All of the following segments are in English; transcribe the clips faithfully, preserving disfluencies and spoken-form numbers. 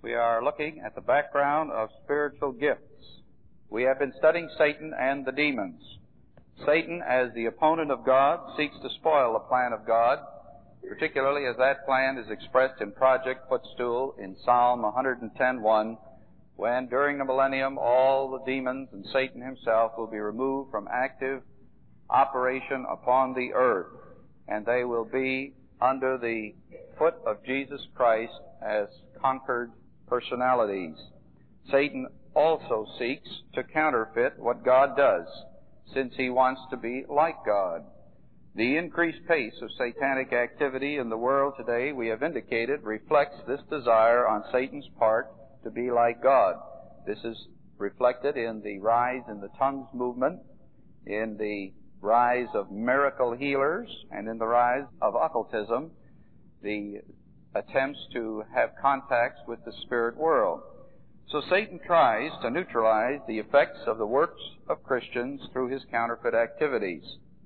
We are looking at the background of spiritual gifts. We have been studying Satan and the demons. Satan, as the opponent of God, seeks to spoil the plan of God, particularly as that plan is expressed in Project Footstool in Psalm one ten one, when during the millennium all the demons and Satan himself will be removed from active operation upon the earth, and they will be under the foot of Jesus Christ as conquered personalities. Satan also seeks to counterfeit what God does, since he wants to be like God. The increased pace of satanic activity in the world today, we have indicated, reflects this desire on Satan's part to be like God. This is reflected in the rise in the tongues movement, in the rise of miracle healers, and in the rise of occultism, the attempts to have contacts with the spirit world. So Satan tries to neutralize the effects of the works of Christians through his counterfeit activities.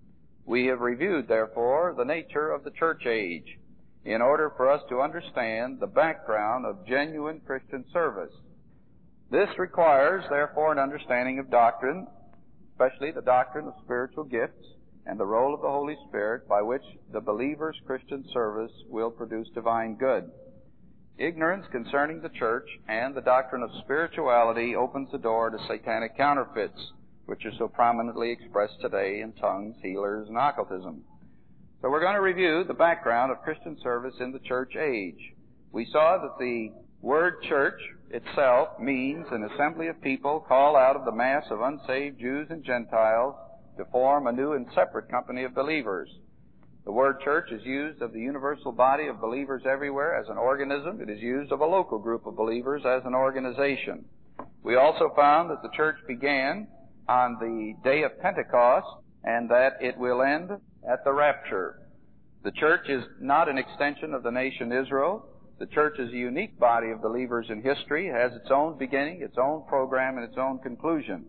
We have reviewed, therefore, the nature of the church age in order for us to understand the background of genuine Christian service. This requires, therefore, an understanding of doctrine, especially the doctrine of spiritual gifts and the role of the Holy Spirit by which the believer's Christian service will produce divine good. Ignorance concerning the church and the doctrine of spirituality opens the door to satanic counterfeits, which are so prominently expressed today in tongues, healers, and occultism. So we're going to review the background of Christian service in the church age. We saw that the word church itself means an assembly of people called out of the mass of unsaved Jews and Gentiles to form a new and separate company of believers. The word church is used of the universal body of believers everywhere as an organism. It is used of a local group of believers as an organization. We also found that the church began on the day of Pentecost and that it will end at the rapture. The church is not an extension of the nation Israel. The church is a unique body of believers in history. It has its own beginning, its own program, and its own conclusion.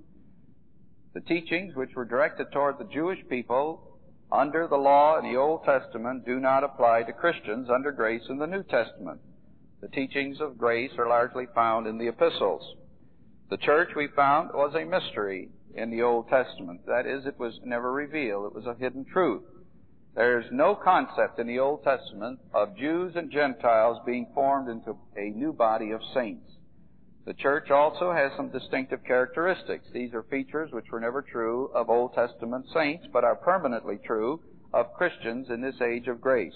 The teachings which were directed toward the Jewish people under the law in the Old Testament do not apply to Christians under grace in the New Testament. The teachings of grace are largely found in the epistles. The church, we found, was a mystery in the Old Testament. That is, it was never revealed. It was a hidden truth. There's no concept in the Old Testament of Jews and Gentiles being formed into a new body of saints. The church also has some distinctive characteristics. These are features which were never true of Old Testament saints, but are permanently true of Christians in this age of grace.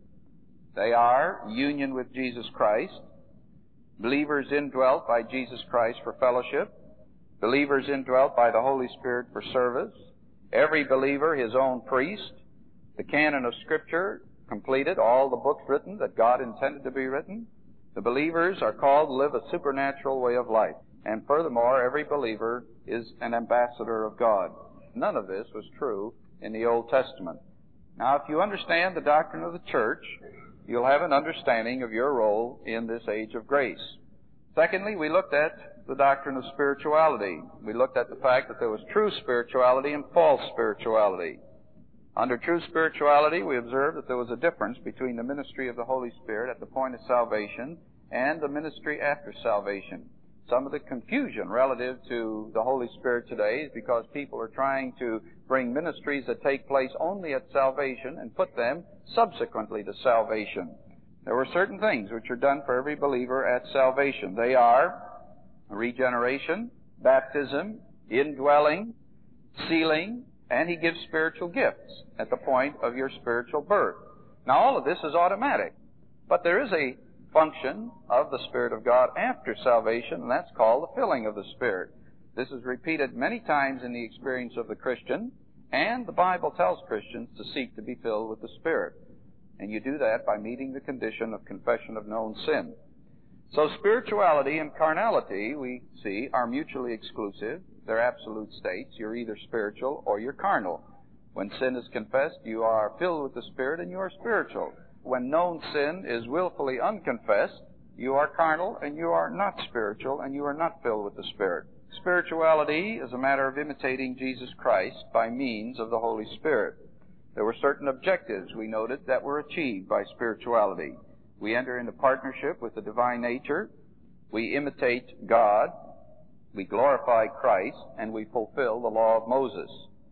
They are union with Jesus Christ, believers indwelt by Jesus Christ for fellowship, believers indwelt by the Holy Spirit for service, every believer his own priest, the canon of Scripture completed, all the books written that God intended to be written. The believers are called to live a supernatural way of life. And furthermore, every believer is an ambassador of God. None of this was true in the Old Testament. Now, if you understand the doctrine of the church, you'll have an understanding of your role in this age of grace. Secondly, we looked at the doctrine of spirituality. We looked at the fact that there was true spirituality and false spirituality. Under true spirituality, we observed that there was a difference between the ministry of the Holy Spirit at the point of salvation and the ministry after salvation. Some of the confusion relative to the Holy Spirit today is because people are trying to bring ministries that take place only at salvation and put them subsequently to salvation. There were certain things which are done for every believer at salvation. They are regeneration, baptism, indwelling, sealing, and he gives spiritual gifts at the point of your spiritual birth. Now, all of this is automatic, but there is a function of the Spirit of God after salvation, and that's called the filling of the Spirit. This is repeated many times in the experience of the Christian, and the Bible tells Christians to seek to be filled with the Spirit. And you do that by meeting the condition of confession of known sin. So spirituality and carnality, we see, are mutually exclusive. They're absolute states. You're either spiritual or you're carnal. When sin is confessed, you are filled with the Spirit and you are spiritual. When known sin is willfully unconfessed, you are carnal and you are not spiritual and you are not filled with the Spirit. Spirituality is a matter of imitating Jesus Christ by means of the Holy Spirit. There were certain objectives, we noted, that were achieved by spirituality. We enter into partnership with the divine nature. we imitate God, we glorify Christ, and we fulfill the law of Moses.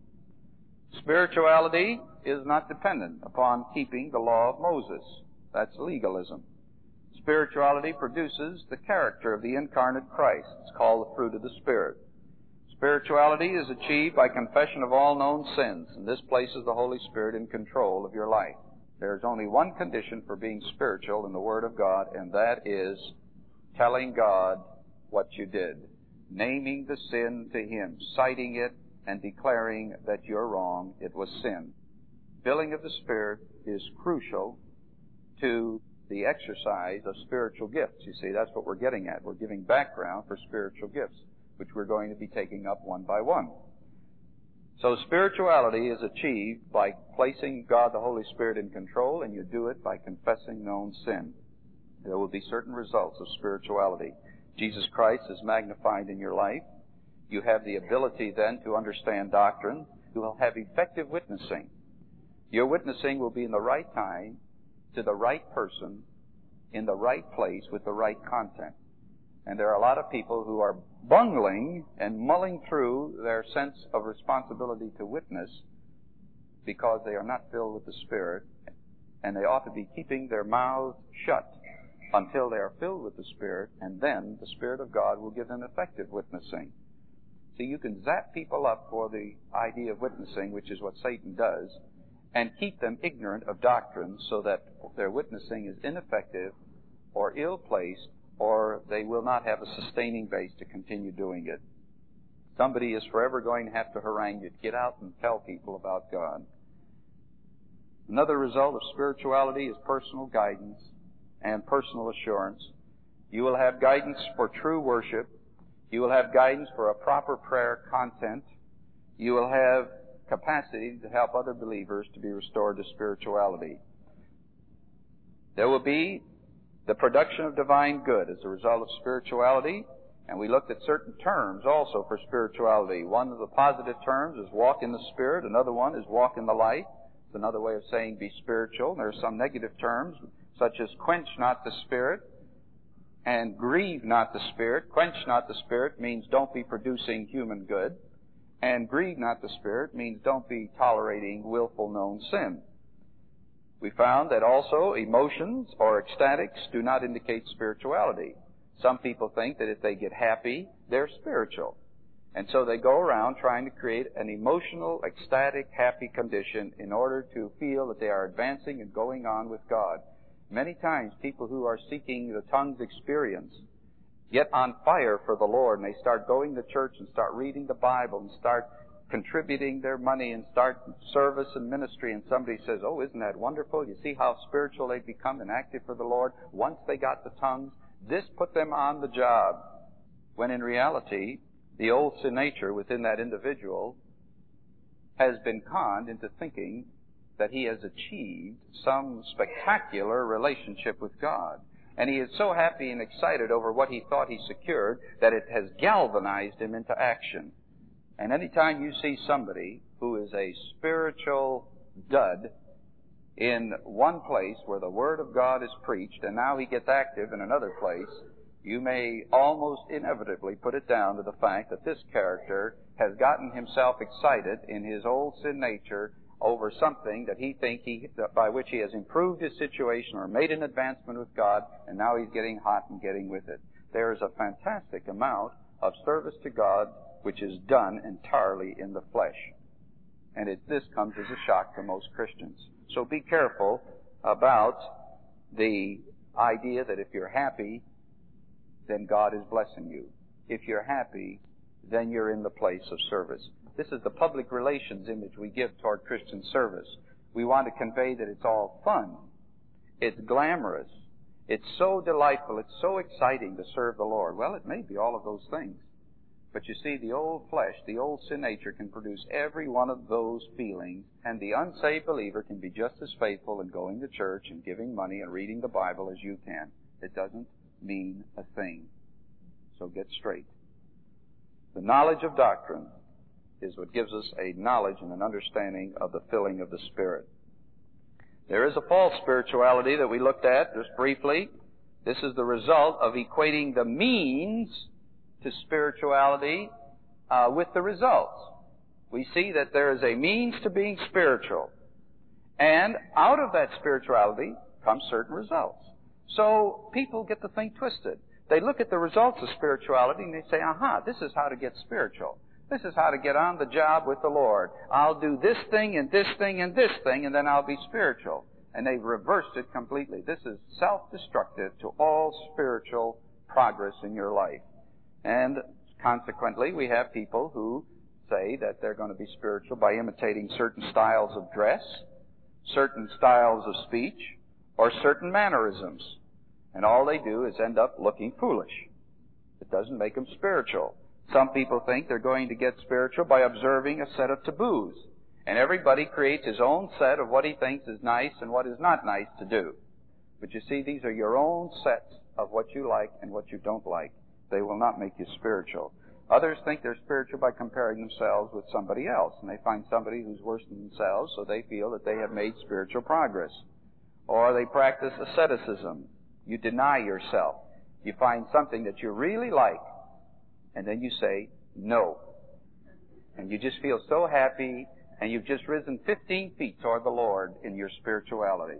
Spirituality is not dependent upon keeping the law of Moses. That's legalism. Spirituality produces the character of the incarnate Christ. It's called the fruit of the Spirit. Spirituality is achieved by confession of all known sins, and this places the Holy Spirit in control of your life. There's only one condition for being spiritual in the Word of God, and that is telling God what you did, naming the sin to Him, citing it, and declaring that you're wrong, it was sin. Filling of the Spirit is crucial to the exercise of spiritual gifts. You see, that's what we're getting at. We're giving background for spiritual gifts, which we're going to be taking up one by one. So spirituality is achieved by placing God the Holy Spirit in control, and you do it by confessing known sin. There will be certain results of spirituality. Jesus Christ is magnified in your life. You have the ability then to understand doctrine. You will have effective witnessing. Your witnessing will be in the right time, to the right person, in the right place, with the right content. And there are a lot of people who are bungling and mulling through their sense of responsibility to witness because they are not filled with the Spirit, and they ought to be keeping their mouths shut until they are filled with the Spirit, and then the Spirit of God will give them effective witnessing. See, you can zap people up for the idea of witnessing, which is what Satan does, and keep them ignorant of doctrine so that their witnessing is ineffective or ill-placed, or they will not have a sustaining base to continue doing it. Somebody is forever going to have to harangue you to get out and tell people about God. Another result of spirituality is personal guidance and personal assurance. You will have guidance for true worship. You will have guidance for a proper prayer content. You will have capacity to help other believers to be restored to spirituality. There will be the production of divine good as a result of spirituality, and we looked at certain terms also for spirituality. One of the positive terms is walk in the Spirit. Another one is walk in the light. It's another way of saying be spiritual. There are some negative terms, such as quench not the Spirit and grieve not the Spirit. Quench not the Spirit means don't be producing human good, and grieve not the Spirit means don't be tolerating willful known sin. We found that also emotions or ecstatics do not indicate spirituality. Some people think that if they get happy, they're spiritual. And so they go around trying to create an emotional, ecstatic, happy condition in order to feel that they are advancing and going on with God. Many times people who are seeking the tongues experience get on fire for the Lord, and they start going to church and start reading the Bible and start contributing their money and start service and ministry, and somebody says, oh, isn't that wonderful? You see how spiritual they've become and active for the Lord once they got the tongues? This put them on the job, when in reality, the old sin nature within that individual has been conned into thinking that he has achieved some spectacular relationship with God. And he is so happy and excited over what he thought he secured that it has galvanized him into action. And any time you see somebody who is a spiritual dud in one place where the Word of God is preached, and now he gets active in another place, you may almost inevitably put it down to the fact that this character has gotten himself excited in his old sin nature over something that he thinks he, by which he has improved his situation or made an advancement with God, and now he's getting hot and getting with it. There is a fantastic amount of service to God which is done entirely in the flesh. And it, this comes as a shock to most Christians. So be careful about the idea that if you're happy, then God is blessing you. If you're happy, then you're in the place of service. This is the public relations image we give toward Christian service. We want to convey that it's all fun. It's glamorous. It's so delightful. It's so exciting to serve the Lord. Well, it may be all of those things. But you see, the old flesh, the old sin nature can produce every one of those feelings, and the unsaved believer can be just as faithful in going to church and giving money and reading the Bible as you can. It doesn't mean a thing. So get straight. The knowledge of doctrine is what gives us a knowledge and an understanding of the filling of the Spirit. There is a false spirituality that we looked at just briefly. This is the result of equating the means to spirituality uh, with the results. We see that there is a means to being spiritual. And out of that spirituality comes certain results. So people get the thing twisted. They look at the results of spirituality and they say, aha, this is how to get spiritual. This is how to get on the job with the Lord. I'll do this thing and this thing and this thing, and then I'll be spiritual. And they've reversed it completely. This is self-destructive to all spiritual progress in your life. And consequently, we have people who say that they're going to be spiritual by imitating certain styles of dress, certain styles of speech, or certain mannerisms. And all they do is end up looking foolish. It doesn't make them spiritual. Some people think they're going to get spiritual by observing a set of taboos. And everybody creates his own set of what he thinks is nice and what is not nice to do. But you see, these are your own sets of what you like and what you don't like. They will not make you spiritual. Others think they're spiritual by comparing themselves with somebody else. And they find somebody who's worse than themselves, so they feel that they have made spiritual progress. Or they practice asceticism. You deny yourself. You find something that you really like, and then you say, no. And you just feel so happy, and you've just risen fifteen feet toward the Lord in your spirituality.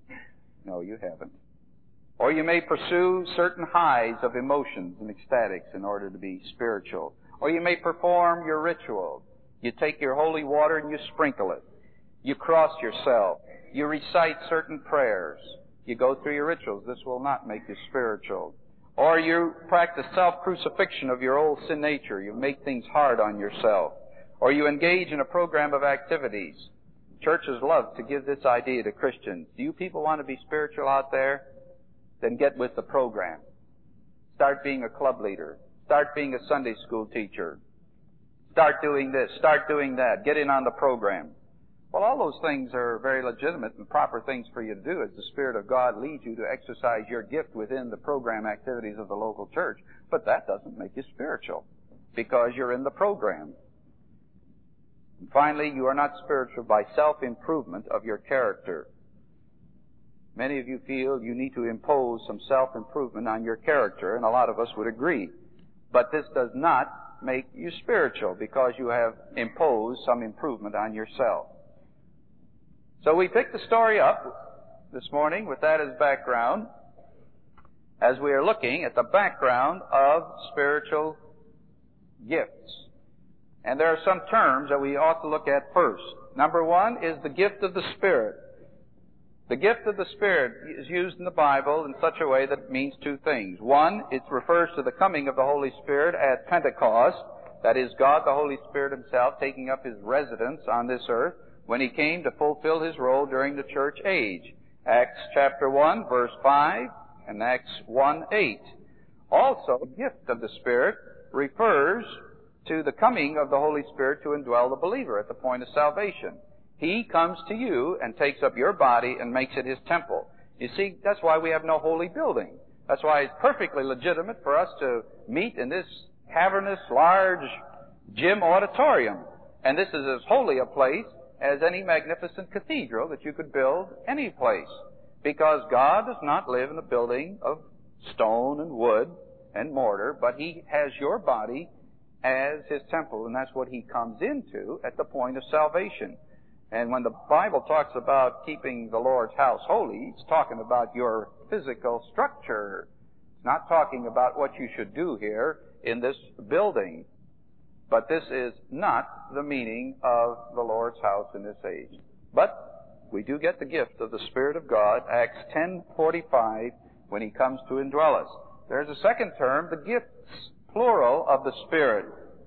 No, you haven't. Or you may pursue certain highs of emotions and ecstatics in order to be spiritual. Or you may perform your ritual. You take your holy water and you sprinkle it. You cross yourself. You recite certain prayers. You go through your rituals. This will not make you spiritual. Or you practice self-crucifixion of your old sin nature. You make things hard on yourself. Or you engage in a program of activities. Churches love to give this idea to Christians. Do you people want to be spiritual out there? Then get with the program. Start being a club leader. Start being a Sunday school teacher. Start doing this. Start doing that. Get in on the program. Well, all those things are very legitimate and proper things for you to do as the Spirit of God leads you to exercise your gift within the program activities of the local church. But that doesn't make you spiritual because you're in the program. And finally, you are not spiritual by self-improvement of your character. Many of you feel you need to impose some self-improvement on your character, and a lot of us would agree. But this does not make you spiritual because you have imposed some improvement on yourself. So we picked the story up this morning with that as background as we are looking at the background of spiritual gifts. And there are some terms that we ought to look at first. Number one is the gift of the Spirit. The gift of the Spirit is used in the Bible in such a way that it means two things. One, it refers to the coming of the Holy Spirit at Pentecost. That is, God the Holy Spirit Himself taking up His residence on this earth when He came to fulfill His role during the church age. Acts chapter one, verse five, and Acts one, eight. Also, the gift of the Spirit refers to the coming of the Holy Spirit to indwell the believer at the point of salvation. He comes to you and takes up your body and makes it His temple. You see, that's why we have no holy building. That's why it's perfectly legitimate for us to meet in this cavernous, large gym auditorium. And this is as holy a place as any magnificent cathedral that you could build any place. Because God does not live in a building of stone and wood and mortar, but He has your body as His temple, and that's what He comes into at the point of salvation. And when the Bible talks about keeping the Lord's house holy, it's talking about your physical structure. It's not talking about what you should do here in this building. But this is not the meaning of the Lord's house in this age. But we do get the gift of the Spirit of God, Acts ten forty-five, when He comes to indwell us. There's a second term, the gifts, plural, of the Spirit.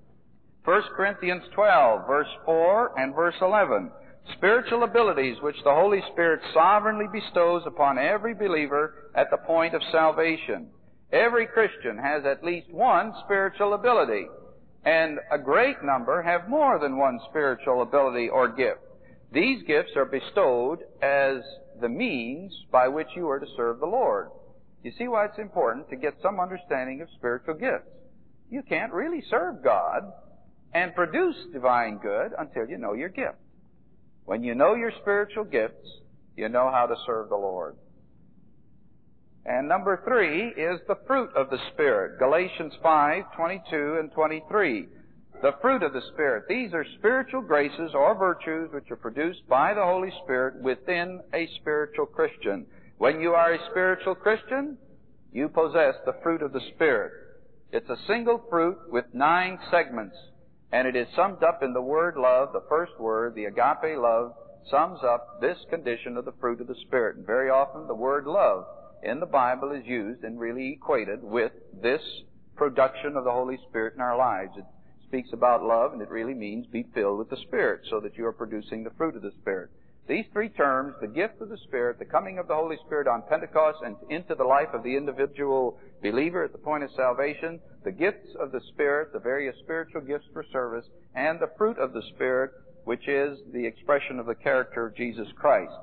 First Corinthians twelve, verse four and verse eleven. Spiritual abilities which the Holy Spirit sovereignly bestows upon every believer at the point of salvation. Every Christian has at least one spiritual ability, and a great number have more than one spiritual ability or gift. These gifts are bestowed as the means by which you are to serve the Lord. You see why it's important to get some understanding of spiritual gifts. You can't really serve God and produce divine good until you know your gift. When you know your spiritual gifts, you know how to serve the Lord. And number three is the fruit of the Spirit. Galatians five, twenty-two and twenty-three. The fruit of the Spirit. These are spiritual graces or virtues which are produced by the Holy Spirit within a spiritual Christian. When you are a spiritual Christian, you possess the fruit of the Spirit. It's a single fruit with nine segments, and it is summed up in the word love. The first word, the agape love, sums up this condition of the fruit of the Spirit. And very often the word love in the Bible is used and really equated with this production of the Holy Spirit in our lives. It speaks about love, and it really means be filled with the Spirit, so that you are producing the fruit of the Spirit. These three terms, the gift of the Spirit, the coming of the Holy Spirit on Pentecost and into the life of the individual believer at the point of salvation, the gifts of the Spirit, the various spiritual gifts for service, and the fruit of the Spirit, which is the expression of the character of Jesus Christ.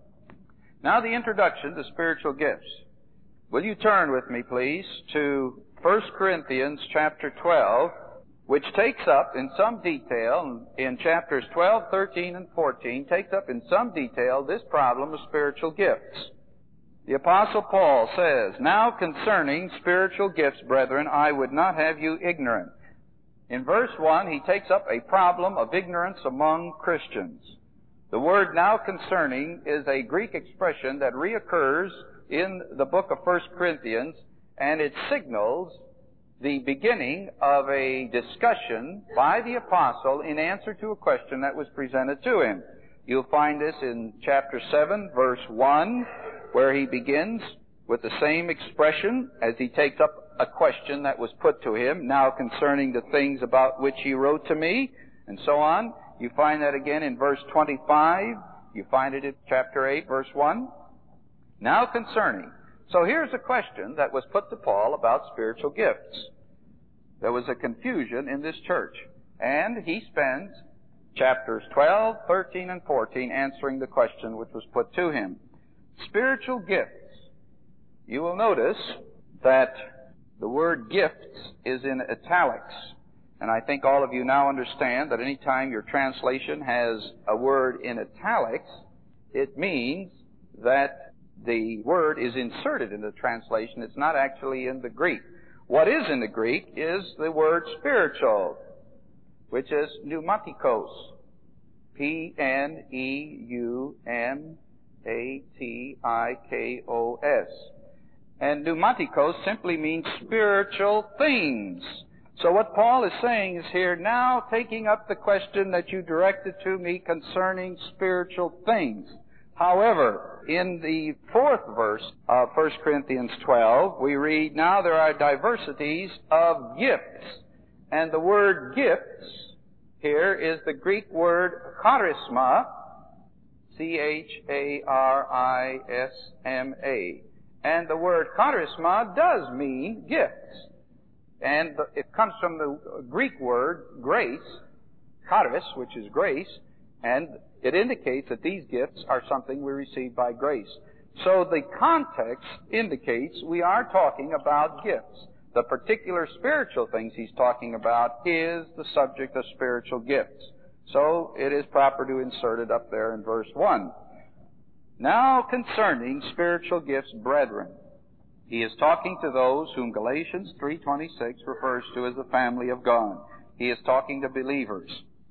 Now the introduction to spiritual gifts. Will you turn with me, please, to First Corinthians chapter twelve, which takes up in some detail, in chapters twelve, thirteen, and fourteen, takes up in some detail this problem of spiritual gifts. The Apostle Paul says, "Now concerning spiritual gifts, brethren, I would not have you ignorant." In verse one, he takes up a problem of ignorance among Christians. The word "now concerning" is a Greek expression that reoccurs in the book of First Corinthians, and it signals the beginning of a discussion by the apostle in answer to a question that was presented to him. You'll find this in chapter seven, verse one, where he begins with the same expression as he takes up a question that was put to him, "Now concerning the things about which he wrote to me," and so on. You find that again in verse twenty-five. You find it in chapter eight, verse one. Now concerning. So here's a question that was put to Paul about spiritual gifts. There was a confusion in this church, and he spends chapters twelve, thirteen, and fourteen answering the question which was put to him. Spiritual gifts. You will notice that the word gifts is in italics. And I think all of you now understand that any time your translation has a word in italics, it means that the word is inserted in the translation. It's not actually in the Greek. What is in the Greek is the word spiritual, which is pneumatikos. P N E U M A T I K O S. And pneumatikos simply means spiritual things. So what Paul is saying is here, now taking up the question that you directed to me concerning spiritual things. However, in the fourth verse of First Corinthians twelve, we read, "Now there are diversities of gifts." And the word gifts here is the Greek word charisma, C H A R I S M A. And the word charisma does mean gifts. And it comes from the Greek word grace, charis, which is grace, and it indicates that these gifts are something we receive by grace. So the context indicates we are talking about gifts. The particular spiritual things he's talking about is the subject of spiritual gifts. So it is proper to insert it up there in verse one. Now concerning spiritual gifts, brethren. He is talking to those whom Galatians three twenty-six refers to as the family of God. He is talking to believers.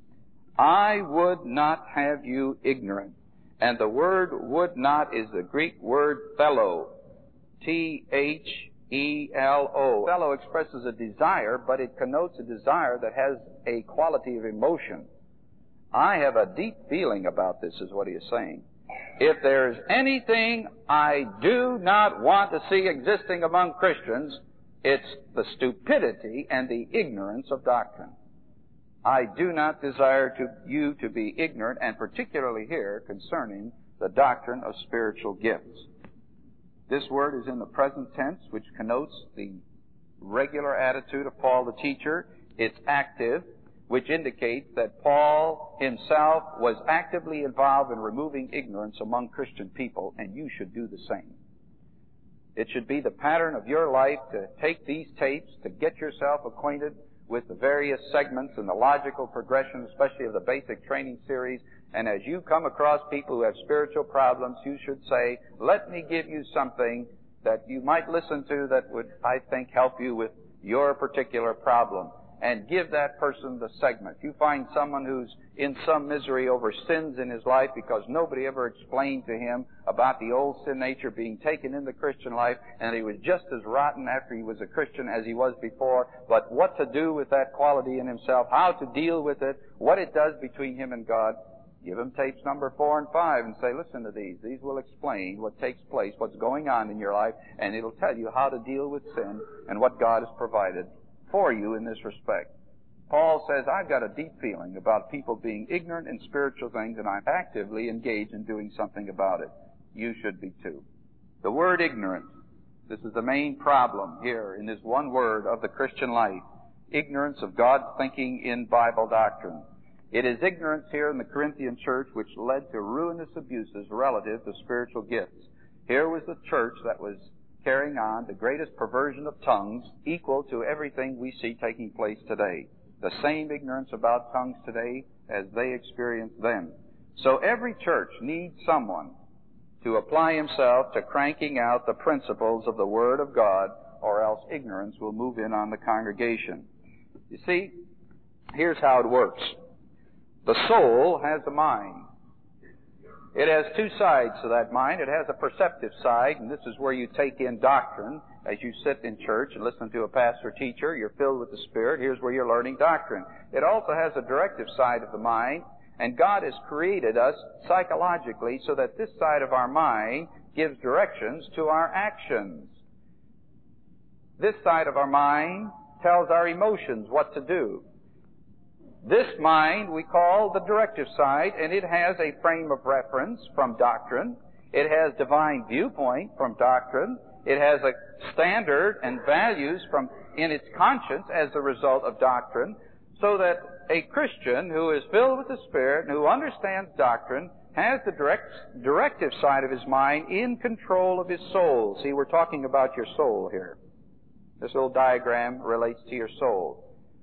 I would not have you ignorant. And the word would not is the Greek word thelo. T H E L O. Thelo expresses a desire, but it connotes a desire that has a quality of emotion. I have a deep feeling about this, is what he is saying. If there's anything I do not want to see existing among Christians, it's the stupidity and the ignorance of doctrine. I do not desire to, you to be ignorant, and particularly here concerning the doctrine of spiritual gifts. This word is in the present tense, which connotes the regular attitude of Paul the teacher. It's active, which indicates that Paul himself was actively involved in removing ignorance among Christian people, and you should do the same. It should be the pattern of your life to take these tapes, to get yourself acquainted with the various segments and the logical progression, especially of the basic training series. And as you come across people who have spiritual problems, you should say, let me give you something that you might listen to that would, I think, help you with your particular problem. And give that person the segment. You find someone who's in some misery over sins in his life because nobody ever explained to him about the old sin nature being taken in the Christian life, and he was just as rotten after he was a Christian as he was before, but what to do with that quality in himself, how to deal with it, what it does between him and God. Give him tapes number four and five and say, listen to these. These will explain what takes place, what's going on in your life, and it'll tell you how to deal with sin and what God has provided for you in this respect. Paul says, I've got a deep feeling about people being ignorant in spiritual things, and I'm actively engaged in doing something about it. You should be too. The word ignorant, this is the main problem here in this one word of the Christian life. Ignorance of God's thinking in Bible doctrine. It is ignorance here in the Corinthian church which led to ruinous abuses relative to spiritual gifts. Here was the church that was carrying on the greatest perversion of tongues equal to everything we see taking place today. The same ignorance about tongues today as they experienced then. So every church needs someone to apply himself to cranking out the principles of the Word of God, or else ignorance will move in on the congregation. You see, here's how it works. The soul has a mind. It has two sides to that mind. It has a perceptive side, and this is where you take in doctrine. As you sit in church and listen to a pastor teacher, you're filled with the Spirit. Here's where you're learning doctrine. It also has a directive side of the mind, and God has created us psychologically so that this side of our mind gives directions to our actions. This side of our mind tells our emotions what to do. This mind we call the directive side, and it has a frame of reference from doctrine. It has divine viewpoint from doctrine. It has a standard and values from in its conscience as a result of doctrine, so that a Christian who is filled with the Spirit and who understands doctrine has the direct, directive side of his mind in control of his soul. See, we're talking about your soul here. This little diagram relates to your soul.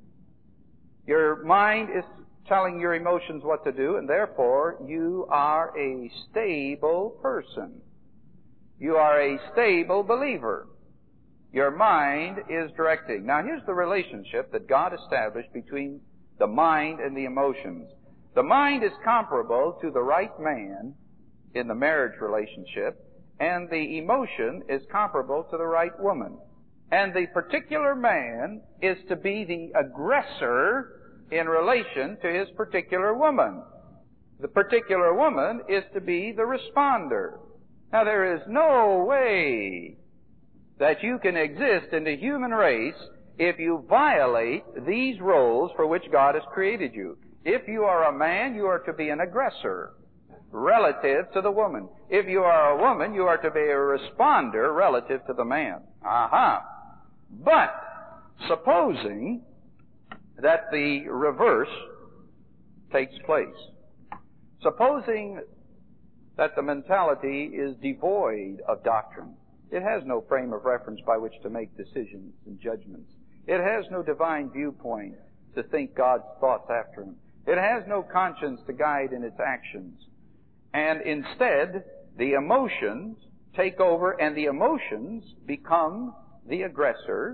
Your mind is telling your emotions what to do, and therefore you are a stable person. You are a stable believer. Your mind is directing. Now here's the relationship that God established between the mind and the emotions. The mind is comparable to the right man in the marriage relationship, and the emotion is comparable to the right woman. And the particular man is to be the aggressor in relation to his particular woman. The particular woman is to be the responder. Now there is no way that you can exist in the human race if you violate these roles for which God has created you. If you are a man, you are to be an aggressor relative to the woman. If you are a woman, you are to be a responder relative to the man. Aha! But supposing that the reverse takes place. Supposing that the mentality is devoid of doctrine. It has no frame of reference by which to make decisions and judgments. It has no divine viewpoint to think God's thoughts after him. It has no conscience to guide in its actions. And instead, the emotions take over, and the emotions become the aggressor,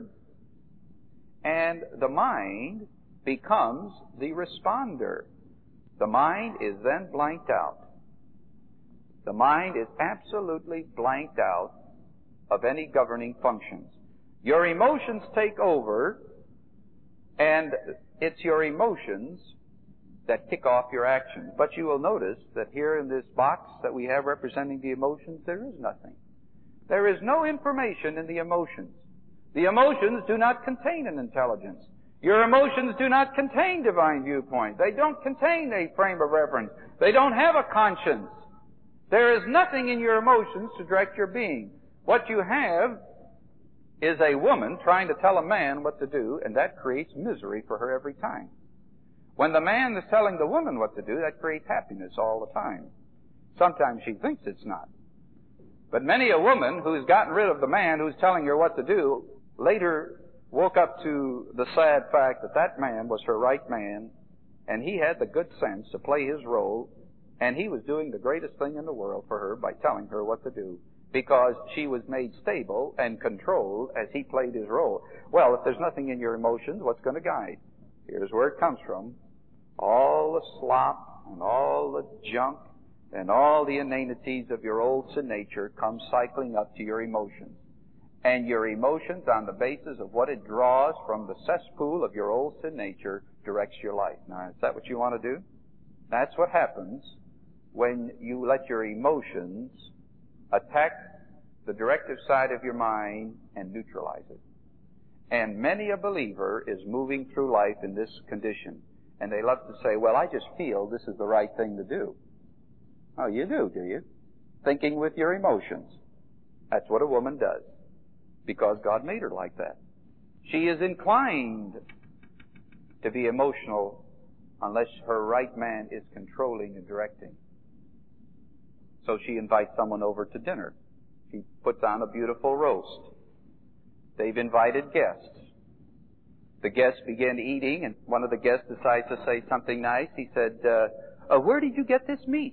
and the mind becomes the responder. The mind is then blanked out. The mind is absolutely blanked out of any governing functions. Your emotions take over, and it's your emotions that kick off your actions. But you will notice that here in this box that we have representing the emotions, there is nothing. There is no information in the emotions. The emotions do not contain an intelligence. Your emotions do not contain divine viewpoint. They don't contain a frame of reference. They don't have a conscience. There is nothing in your emotions to direct your being. What you have is a woman trying to tell a man what to do, and that creates misery for her every time. When the man is telling the woman what to do, that creates happiness all the time. Sometimes she thinks it's not. But many a woman who's gotten rid of the man who's telling her what to do later woke up to the sad fact that that man was her right man, and he had the good sense to play his role, and he was doing the greatest thing in the world for her by telling her what to do. because she was made stable and controlled as he played his role. Well, if there's nothing in your emotions, what's going to guide? Here's where it comes from. All the slop and all the junk and all the inanities of your old sin nature come cycling up to your emotions. And your emotions, on the basis of what it draws from the cesspool of your old sin nature, directs your life. Now, is that what you want to do? That's what happens when you let your emotions attack the directive side of your mind and neutralize it. And many a believer is moving through life in this condition. And they love to say, well, I just feel this is the right thing to do. Oh, you do, do you? Thinking with your emotions. That's what a woman does. Because God made her like that. She is inclined to be emotional unless her right man is controlling and directing. So she invites someone over to dinner. She puts on a beautiful roast. They've invited guests. The guests begin eating, and one of the guests decides to say something nice. He said, uh, oh, where did you get this meat?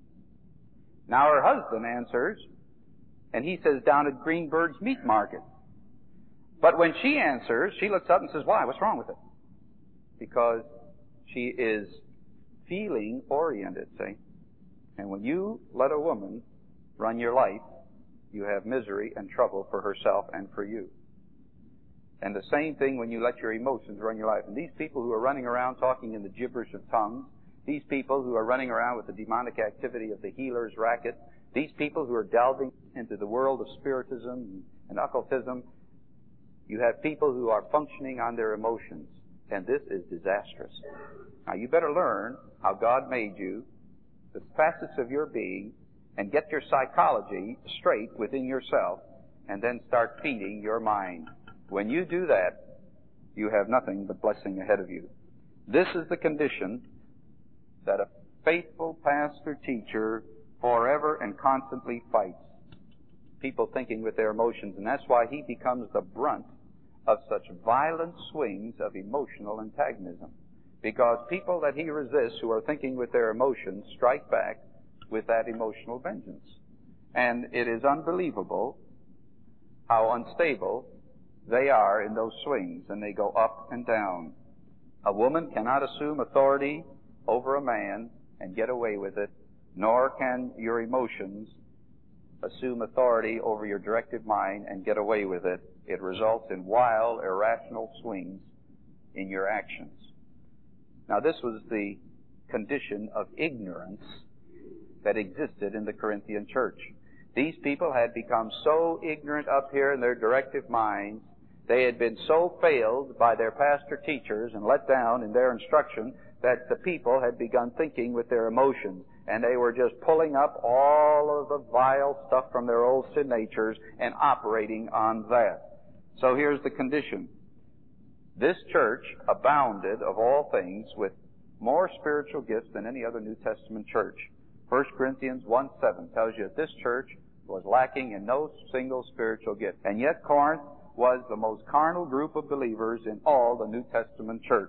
Now her husband answers, and he says, down at Greenbird's Meat Market. But when she answers, she looks up and says, why? What's wrong with it? Because she is feeling-oriented, see? And when you let a woman run your life, you have misery and trouble for herself and for you. And the same thing when you let your emotions run your life. And these people who are running around talking in the gibberish of tongues, these people who are running around with the demonic activity of the healer's racket, these people who are delving into the world of spiritism and occultism, you have people who are functioning on their emotions. And this is disastrous. Now you better learn how God made you, the facets of your being, and get your psychology straight within yourself, and then start feeding your mind. When you do that, you have nothing but blessing ahead of you. This is the condition that a faithful pastor teacher forever and constantly fights. People thinking with their emotions, and that's why he becomes the brunt of such violent swings of emotional antagonism. Because people that he resists who are thinking with their emotions strike back with that emotional vengeance. And it is unbelievable how unstable they are in those swings, and they go up and down. A woman cannot assume authority over a man and get away with it, nor can your emotions assume authority over your directive mind and get away with it. It results in wild, irrational swings in your actions. Now, this was the condition of ignorance that existed in the Corinthian church. These people had become so ignorant up here in their directive minds, they had been so failed by their pastor teachers and let down in their instruction that the people had begun thinking with their emotions, and they were just pulling up all of the vile stuff from their old sin natures and operating on that. So here's the condition. This church abounded of all things with more spiritual gifts than any other New Testament church. First Corinthians one seven tells you that this church was lacking in no single spiritual gift. And yet Corinth was the most carnal group of believers in all the New Testament church.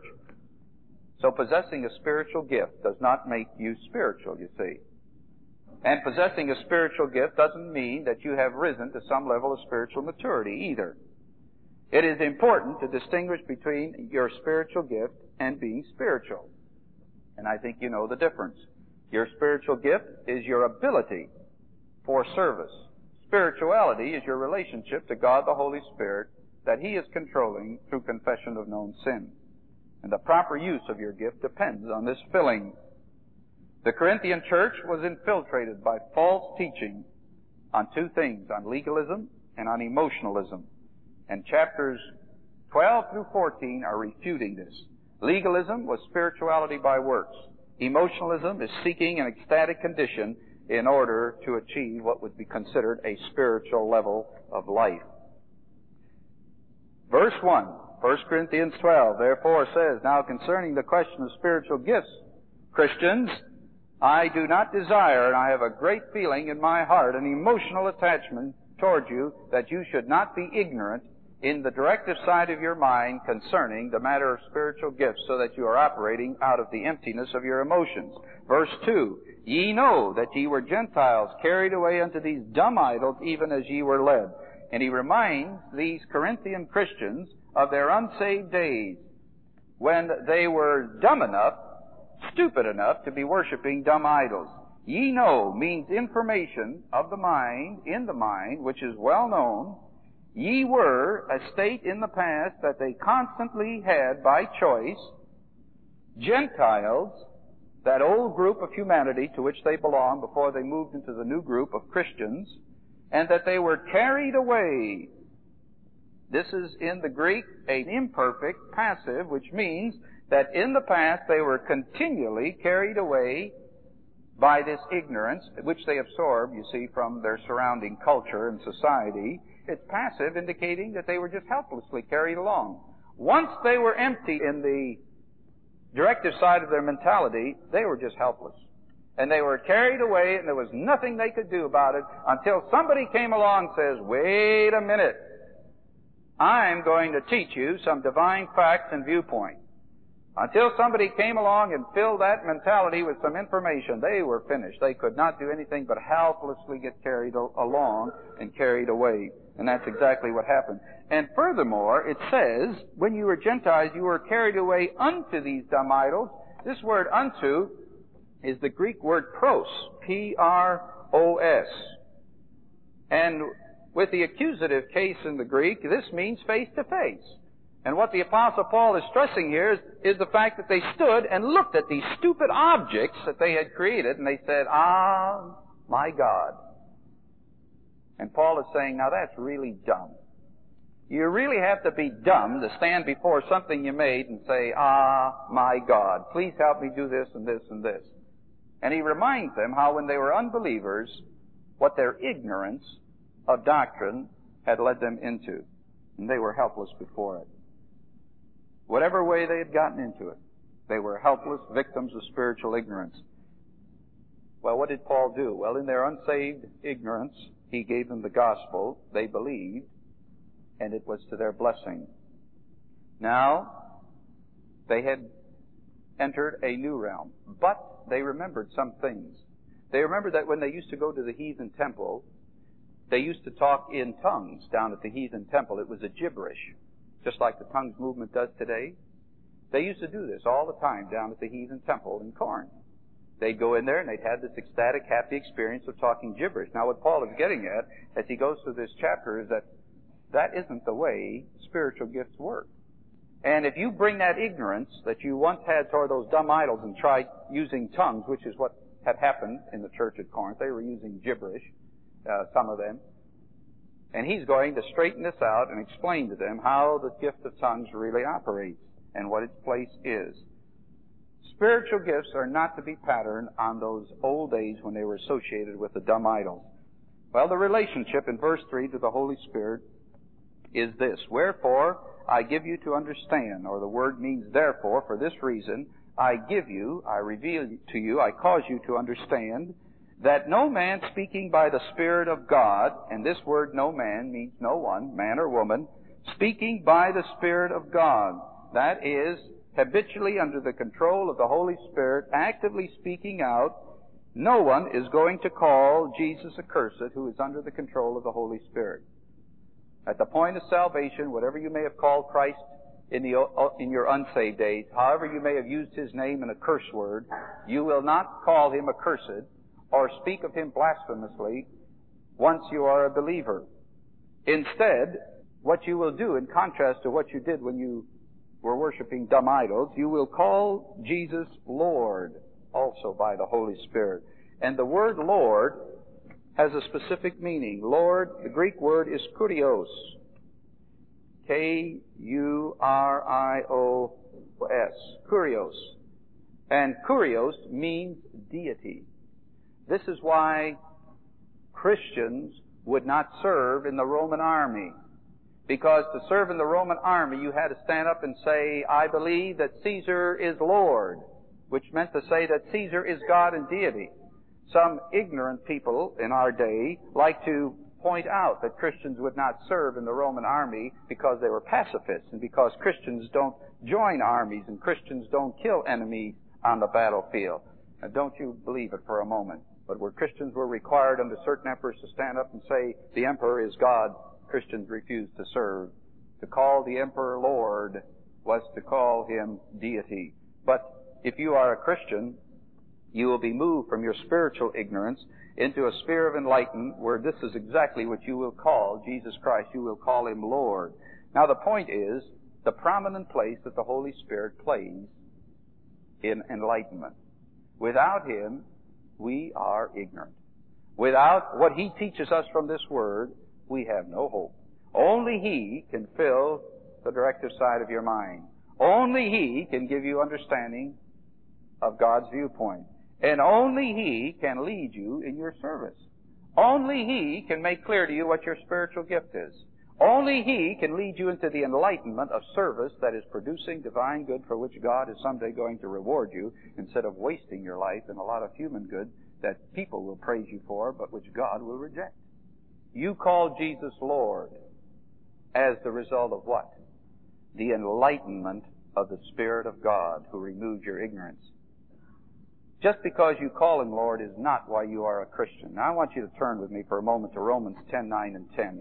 So possessing a spiritual gift does not make you spiritual, you see. And possessing a spiritual gift doesn't mean that you have risen to some level of spiritual maturity either. It is important to distinguish between your spiritual gift and being spiritual. And I think you know the difference. Your spiritual gift is your ability for service. Spirituality is your relationship to God the Holy Spirit that He is controlling through confession of known sin. And the proper use of your gift depends on this filling. The Corinthian church was infiltrated by false teaching on two things, on legalism and on emotionalism. And chapters twelve through fourteen are refuting this. Legalism was spirituality by works. Emotionalism is seeking an ecstatic condition in order to achieve what would be considered a spiritual level of life. Verse one, First Corinthians twelve, therefore says, now concerning the question of spiritual gifts, Christians, I do not desire, and I have a great feeling in my heart, an emotional attachment toward you, that you should not be ignorant in the directive side of your mind concerning the matter of spiritual gifts, so that you are operating out of the emptiness of your emotions. Verse two, Ye know that ye were Gentiles, carried away unto these dumb idols, even as ye were led. And he reminds these Corinthian Christians of their unsaved days, when they were dumb enough, stupid enough to be worshiping dumb idols. Ye know means information of the mind, in the mind, which is well known. Ye were a state in the past that they constantly had by choice, Gentiles, that old group of humanity to which they belonged before they moved into the new group of Christians, and that they were carried away. This is in the Greek an imperfect passive, which means that in the past they were continually carried away by this ignorance, which they absorbed, you see, from their surrounding culture and society. It's passive, indicating that they were just helplessly carried along. Once they were empty in the directive side of their mentality, they were just helpless. And they were carried away, and there was nothing they could do about it until somebody came along and says, wait a minute, I'm going to teach you some divine facts and viewpoint. Until somebody came along and filled that mentality with some information, they were finished. They could not do anything but helplessly get carried along and carried away. And that's exactly what happened. And furthermore, it says, when you were Gentiles, you were carried away unto these dumb idols. This word unto is the Greek word pros, P R O S. And with the accusative case in the Greek, this means face to face. And what the Apostle Paul is stressing here is, is the fact that they stood and looked at these stupid objects that they had created, and they said, ah, my God. And Paul is saying, now that's really dumb. You really have to be dumb to stand before something you made and say, ah, my God, please help me do this and this and this. And he reminds them how when they were unbelievers, what their ignorance of doctrine had led them into. And they were helpless before it. Whatever way they had gotten into it, they were helpless victims of spiritual ignorance. Well, what did Paul do? Well, in their unsaved ignorance, he gave them the gospel. They believed, and it was to their blessing. Now, they had entered a new realm, but they remembered some things. They remembered that when they used to go to the heathen temple, they used to talk in tongues down at the heathen temple. It was a gibberish, just like the tongues movement does today. They used to do this all the time down at the heathen temple in Corinth. They'd go in there and they'd have this ecstatic, happy experience of talking gibberish. Now what Paul is getting at as he goes through this chapter is that that isn't the way spiritual gifts work. And if you bring that ignorance that you once had toward those dumb idols and try using tongues, which is what had happened in the church at Corinth, they were using gibberish, uh, some of them. And he's going to straighten this out and explain to them how the gift of tongues really operates and what its place is. Spiritual gifts are not to be patterned on those old days when they were associated with the dumb idols. Well, the relationship in verse three to the Holy Spirit is this: wherefore I give you to understand, or the word means therefore, for this reason, I give you, I reveal to you, I cause you to understand, that no man speaking by the Spirit of God, and this word no man means no one, man or woman, speaking by the Spirit of God, that is, habitually under the control of the Holy Spirit, actively speaking out, no one is going to call Jesus accursed who is under the control of the Holy Spirit. At the point of salvation, whatever you may have called Christ in the in your unsaved days, however you may have used His name in a curse word, you will not call Him accursed or speak of Him blasphemously once you are a believer. Instead, what you will do, in contrast to what you did when you were worshiping dumb idols, you will call Jesus Lord also by the Holy Spirit. And the word Lord has a specific meaning. Lord, the Greek word is kurios. K U R I O S. Kurios. And kurios means deity. This is why Christians would not serve in the Roman army. Because to serve in the Roman army, you had to stand up and say, I believe that Caesar is Lord, which meant to say that Caesar is God and deity. Some ignorant people in our day like to point out that Christians would not serve in the Roman army because they were pacifists and because Christians don't join armies and Christians don't kill enemies on the battlefield. Now, don't you believe it for a moment. But where Christians were required under certain emperors to stand up and say, the emperor is God, Christians refused to serve. To call the emperor Lord was to call him deity. But if you are a Christian, you will be moved from your spiritual ignorance into a sphere of enlightenment where this is exactly what you will call Jesus Christ. You will call him Lord. Now the point is the prominent place that the Holy Spirit plays in enlightenment. Without him, we are ignorant. Without what he teaches us from this word, we have no hope. Only he can fill the directive side of your mind. Only he can give you understanding of God's viewpoint. And only he can lead you in your service. Only he can make clear to you what your spiritual gift is. Only he can lead you into the enlightenment of service that is producing divine good for which God is someday going to reward you, instead of wasting your life in a lot of human good that people will praise you for, but which God will reject. You call Jesus Lord as the result of what? The enlightenment of the Spirit of God who removes your ignorance. Just because you call him Lord is not why you are a Christian. Now I want you to turn with me for a moment to Romans ten, nine, and ten.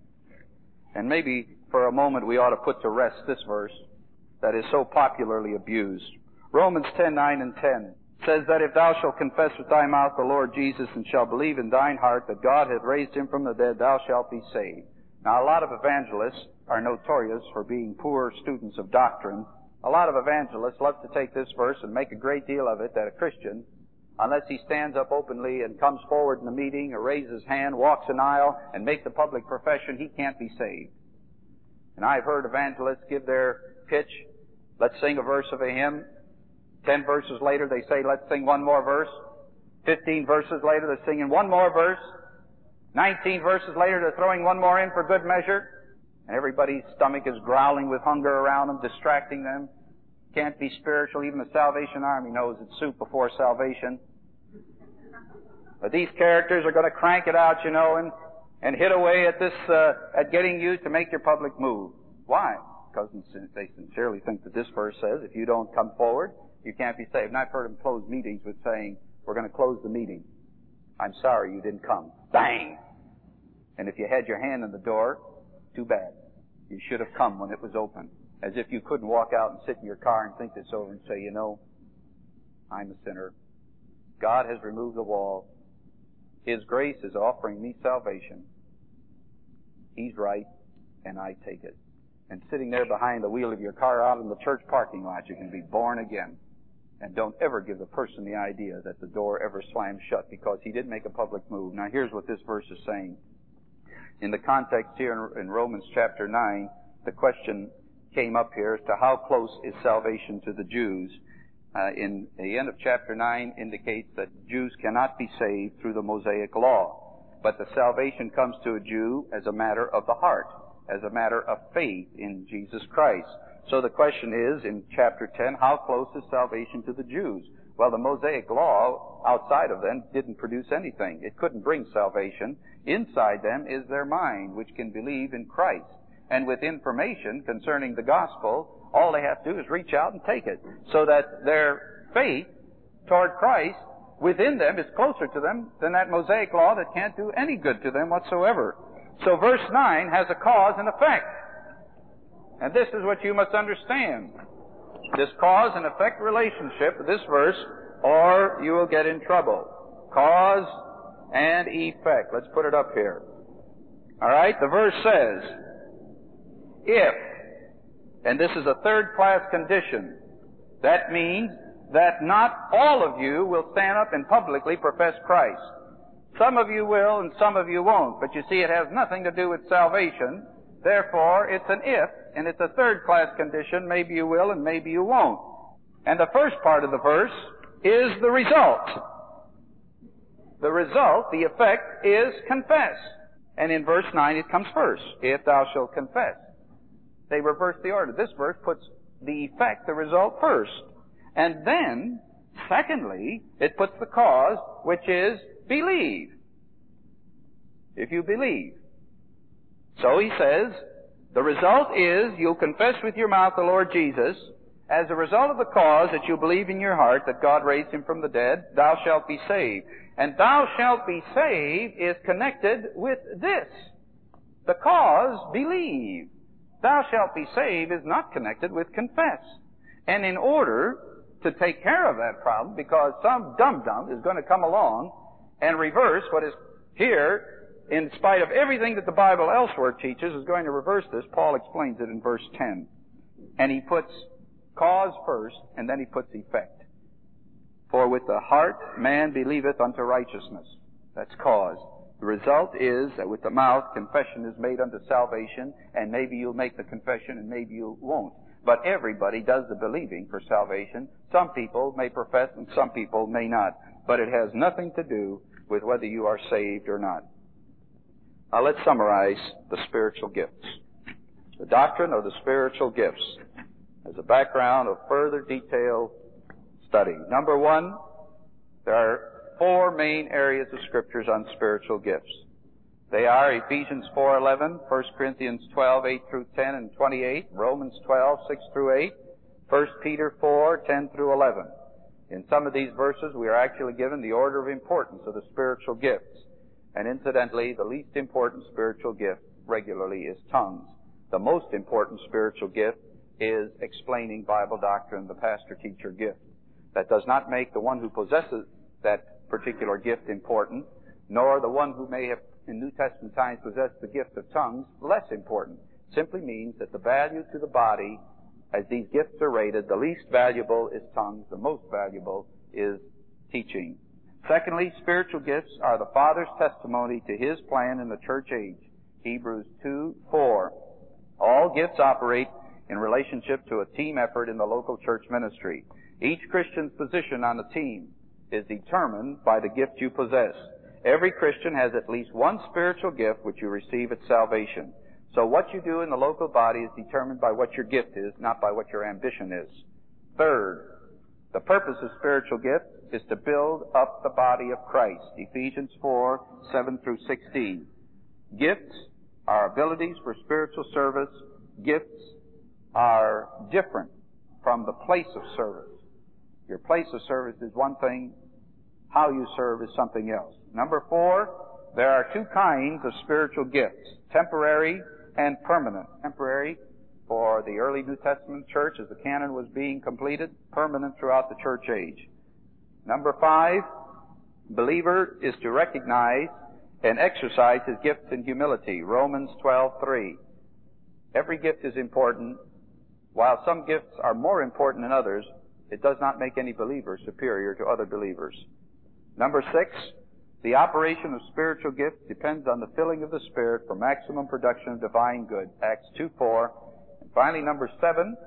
And maybe for a moment we ought to put to rest this verse that is so popularly abused. Romans ten, nine, and ten says that if thou shalt confess with thy mouth the Lord Jesus and shalt believe in thine heart that God hath raised him from the dead, thou shalt be saved. Now a lot of evangelists are notorious for being poor students of doctrine. A lot of evangelists love to take this verse and make a great deal of it that a Christian, unless he stands up openly and comes forward in a meeting or raises his hand, walks an aisle, and makes a public profession, he can't be saved. And I've heard evangelists give their pitch. Let's sing a verse of a hymn. Ten verses later, they say, let's sing one more verse. Fifteen verses later, they're singing one more verse. Nineteen verses later, they're throwing one more in for good measure. And everybody's stomach is growling with hunger around them, distracting them. Can't be spiritual. Even the Salvation Army knows it's soup before salvation. But these characters are going to crank it out, you know, and, and hit away at this, uh, at getting you to make your public move. Why? Because they sincerely think that this verse says if you don't come forward, you can't be saved. And I've heard them close meetings with saying, we're going to close the meeting. I'm sorry you didn't come. Bang! And if you had your hand in the door, too bad. You should have come when it was open. As if you couldn't walk out and sit in your car and think this over and say, you know, I'm a sinner. God has removed the wall. His grace is offering me salvation. He's right, and I take it. And sitting there behind the wheel of your car out in the church parking lot, you can be born again. And don't ever give the person the idea that the door ever slammed shut because he didn't make a public move. Now here's what this verse is saying. In the context here in Romans chapter nine, the question came up here as to how close is salvation to the Jews. Uh, in the end of chapter nine indicates that Jews cannot be saved through the Mosaic law. But the salvation comes to a Jew as a matter of the heart, as a matter of faith in Jesus Christ. So the question is, in chapter ten, how close is salvation to the Jews? Well, the Mosaic law, outside of them, didn't produce anything. It couldn't bring salvation. Inside them is their mind, which can believe in Christ. And with information concerning the gospel, all they have to do is reach out and take it. So that their faith toward Christ within them is closer to them than that Mosaic law that can't do any good to them whatsoever. So verse nine has a cause and effect. And this is what you must understand. This cause and effect relationship of this verse, or you will get in trouble. Cause and effect. Let's put it up here. All right, the verse says, if, and this is a third-class condition, that means that not all of you will stand up and publicly profess Christ. Some of you will and some of you won't, but you see it has nothing to do with salvation. Therefore, it's an if, and it's a third-class condition. Maybe you will and maybe you won't. And the first part of the verse is the result. The result, the effect, is confess. And in verse nine it comes first, if thou shalt confess. They reverse the order. This verse puts the effect, the result, first. And then, secondly, it puts the cause, which is believe. If you believe. So he says, the result is you'll confess with your mouth the Lord Jesus, As a result of the cause that you believe in your heart that God raised him from the dead, thou shalt be saved. And thou shalt be saved is connected with this. The cause, believe. Thou shalt be saved is not connected with confess. And in order to take care of that problem, because some dum-dum is going to come along and reverse what is here, in spite of everything that the Bible elsewhere teaches, is going to reverse this. Paul explains it in verse ten. And he puts cause first, and then he puts effect. For with the heart man believeth unto righteousness. That's cause. The result is that with the mouth confession is made unto salvation, and maybe you'll make the confession and maybe you won't. But everybody does the believing for salvation. Some people may profess and some people may not. But it has nothing to do with whether you are saved or not. Now let's summarize the spiritual gifts. The doctrine of the spiritual gifts as a background of further detailed study. Number one, there are four main areas of scriptures on spiritual gifts. They are Ephesians four eleven, First Corinthians twelve eight through ten and twenty-eight, Romans twelve six through eight, First Peter four ten through eleven. In some of these verses, we are actually given the order of importance of the spiritual gifts. And incidentally, the least important spiritual gift regularly is tongues. The most important spiritual gift is explaining Bible doctrine, the pastor-teacher gift. That does not make the one who possesses that particular gift important, nor the one who may have in New Testament times possessed the gift of tongues less important. It simply means that the value to the body, as these gifts are rated, the least valuable is tongues, the most valuable is teaching. Secondly, spiritual gifts are the Father's testimony to His plan in the church age. Hebrews two four. All gifts operate in relationship to a team effort in the local church ministry. Each Christian's position on the team is determined by the gift you possess. Every Christian has at least one spiritual gift which you receive at salvation. So what you do in the local body is determined by what your gift is, not by what your ambition is. Third, the purpose of spiritual gift is to build up the body of Christ. Ephesians four seven through sixteen. Gifts are abilities for spiritual service. Gifts are different from the place of service. Your place of service is one thing. How you serve is something else. Number four, there are two kinds of spiritual gifts, temporary and permanent. Temporary for the early New Testament church as the canon was being completed, permanent throughout the church age. Number five, believer is to recognize and exercise his gifts in humility. Romans twelve three. Every gift is important. While some gifts are more important than others, it does not make any believer superior to other believers. Number six, the operation of spiritual gifts depends on the filling of the Spirit for maximum production of divine good. Acts two four. And finally, number seven,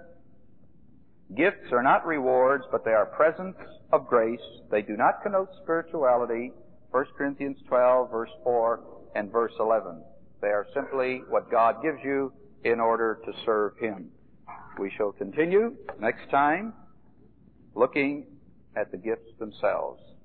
gifts are not rewards, but they are presents of grace. They do not connote spirituality. First Corinthians twelve, verse four and verse eleven. They are simply what God gives you in order to serve Him. We shall continue next time looking at the gifts themselves.